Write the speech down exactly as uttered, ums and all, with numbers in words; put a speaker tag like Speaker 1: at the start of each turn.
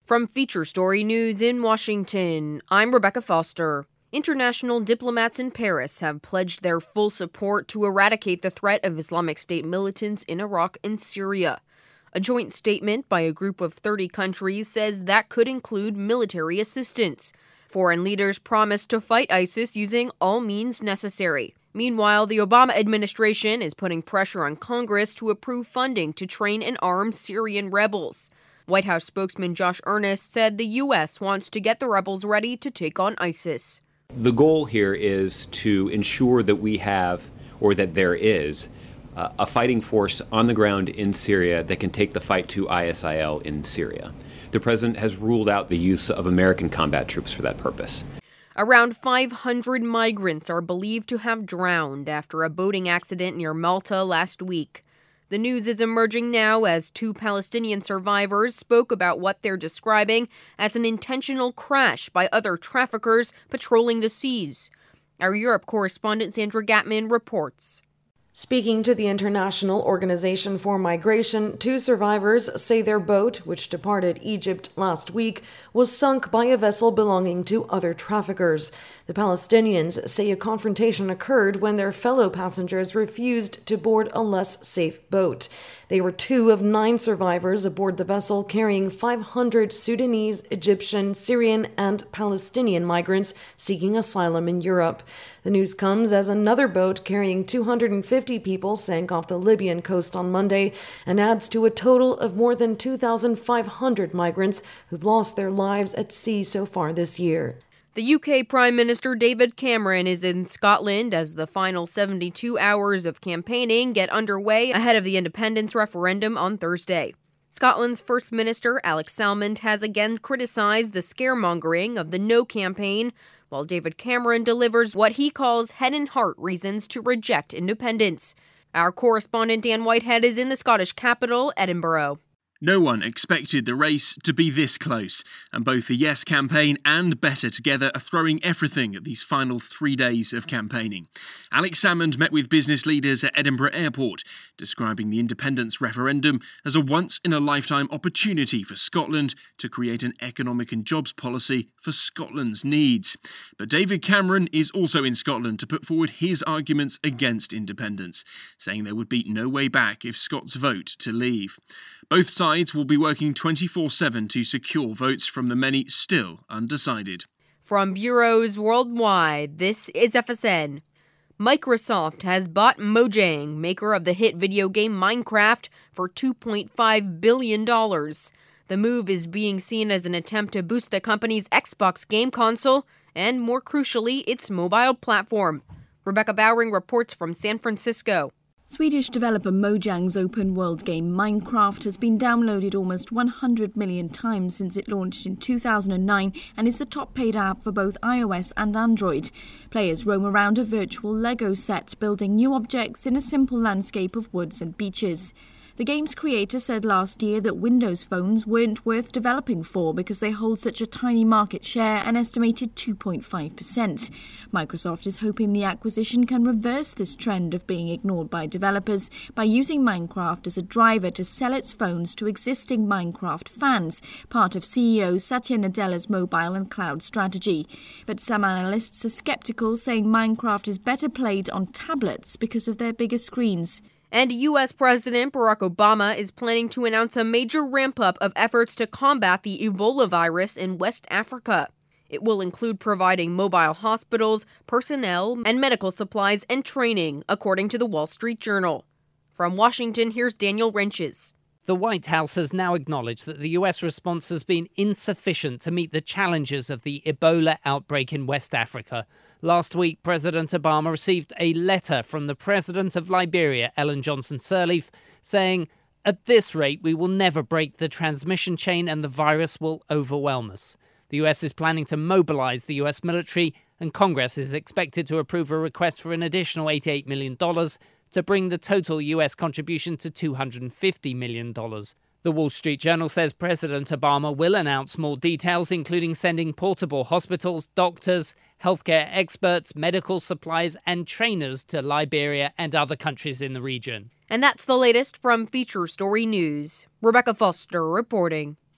Speaker 1: From Feature Story News in Washington, I'm Rebecca Foster. International diplomats in Paris have pledged their full support to eradicate the threat of Islamic State militants in Iraq and Syria. A joint statement by a group of thirty countries says that could include military assistance. Foreign leaders promised to fight ISIS using all means necessary. Meanwhile, the Obama administration is putting pressure on Congress to approve funding to train and arm Syrian rebels. White House spokesman Josh Earnest said the U S wants to get the rebels ready to take on ISIS.
Speaker 2: The goal here is to ensure that we have, or that there is, uh, a fighting force on the ground in Syria that can take the fight to I S I L in Syria. The president has ruled out the use of American combat troops for that purpose.
Speaker 1: Around five hundred migrants are believed to have drowned after a boating accident near Malta last week. The news is emerging now as two Palestinian survivors spoke about what they're describing as an intentional crash by other traffickers patrolling the seas. Our Europe correspondent Sandra Gatman reports.
Speaker 3: Speaking to the International Organization for Migration, two survivors say their boat, which departed Egypt last week, was sunk by a vessel belonging to other traffickers. The Palestinians say a confrontation occurred when their fellow passengers refused to board a less safe boat. They were two of nine survivors aboard the vessel carrying five hundred Sudanese, Egyptian, Syrian, and Palestinian migrants seeking asylum in Europe. The news comes as another boat carrying two hundred fifty people sank off the Libyan coast on Monday and adds to a total of more than two thousand five hundred migrants who've lost their lives at sea so far this year.
Speaker 1: The U K Prime Minister David Cameron is in Scotland as the final seventy-two hours of campaigning get underway ahead of the independence referendum on Thursday. Scotland's First Minister Alex Salmond has again criticized the scaremongering of the No campaign, while David Cameron delivers what he calls head and heart reasons to reject independence. Our correspondent Dan Whitehead is in the Scottish capital, Edinburgh.
Speaker 4: No one expected the race to be this close, and both the Yes campaign and Better Together are throwing everything at these final three days of campaigning. Alex Salmond met with business leaders at Edinburgh Airport, describing the independence referendum as a once-in-a-lifetime opportunity for Scotland to create an economic and jobs policy for Scotland's needs. But David Cameron is also in Scotland to put forward his arguments against independence, saying there would be no way back if Scots vote to leave. Both sides will be working twenty-four seven to secure votes from the many still undecided.
Speaker 1: From bureaus worldwide, this is F S N. Microsoft has bought Mojang, maker of the hit video game Minecraft, for two point five billion dollars. The move is being seen as an attempt to boost the company's Xbox game console and, more crucially, its mobile platform. Rebecca Bowring reports from San Francisco.
Speaker 5: Swedish developer Mojang's open-world game Minecraft has been downloaded almost one hundred million times since it launched in two thousand nine and is the top-paid app for both iOS and Android. Players roam around a virtual Lego set, building new objects in a simple landscape of woods and beaches. The game's creator said last year that Windows phones weren't worth developing for because they hold such a tiny market share, an estimated two point five percent. Microsoft is hoping the acquisition can reverse this trend of being ignored by developers by using Minecraft as a driver to sell its phones to existing Minecraft fans, part of C E O Satya Nadella's mobile and cloud strategy. But some analysts are sceptical, saying Minecraft is better played on tablets because of their bigger screens.
Speaker 1: And U S President Barack Obama is planning to announce a major ramp-up of efforts to combat the Ebola virus in West Africa. It will include providing mobile hospitals, personnel, and medical supplies and training, according to the Wall Street Journal. From Washington, here's Daniel Renches.
Speaker 6: The White House has now acknowledged that the U S response has been insufficient to meet the challenges of the Ebola outbreak in West Africa. Last week, President Obama received a letter from the President of Liberia, Ellen Johnson Sirleaf, saying, "At this rate, we will never break the transmission chain and the virus will overwhelm us." The U S is planning to mobilize the U S military, and Congress is expected to approve a request for an additional eighty-eight million dollars to bring the total U S contribution to two hundred fifty million dollars. The Wall Street Journal says President Obama will announce more details, including sending portable hospitals, doctors, healthcare experts, medical supplies and trainers to Liberia and other countries in the region.
Speaker 1: And that's the latest from Feature Story News. Rebecca Foster reporting.